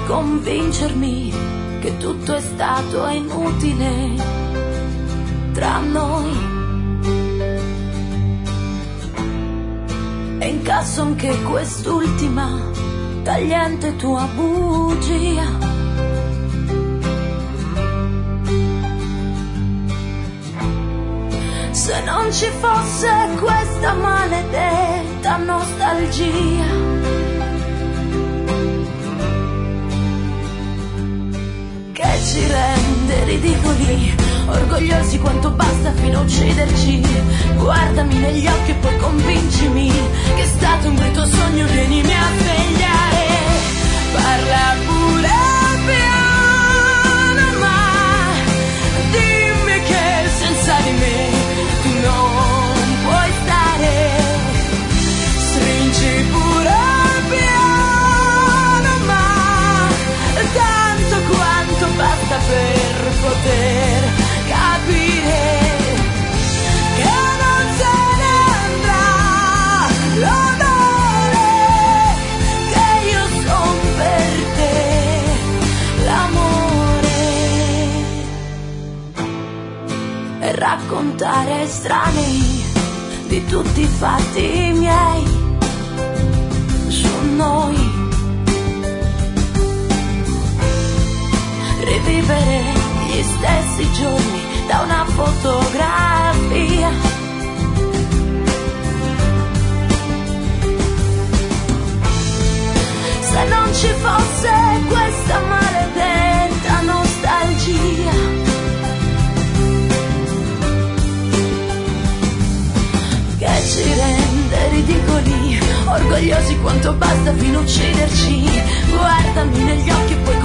convincermi che tutto è stato inutile tra noi. E incasso anche quest'ultima tagliente tua bugia. Se non ci fosse questa maledetta nostalgia, che ci rende ridicoli, orgogliosi quanto basta fino a ucciderci. Guardami negli occhi e poi convincimi che è stato un brutto sogno, vienimi a svegliare. Parla pure piano, ma dimmi che senza di me tu non puoi stare. Stringi pure piano, ma tanto quanto basta per poter capire che non se ne andrà l'odore che io son per te, l'amore. E raccontare estranei di tutti i fatti miei su noi, rivivere gli stessi giorni da una fotografia. Se non ci fosse questa maledetta nostalgia, che ci rende ridicoli, orgogliosi quanto basta fino a ucciderci. Guardami negli occhi e poi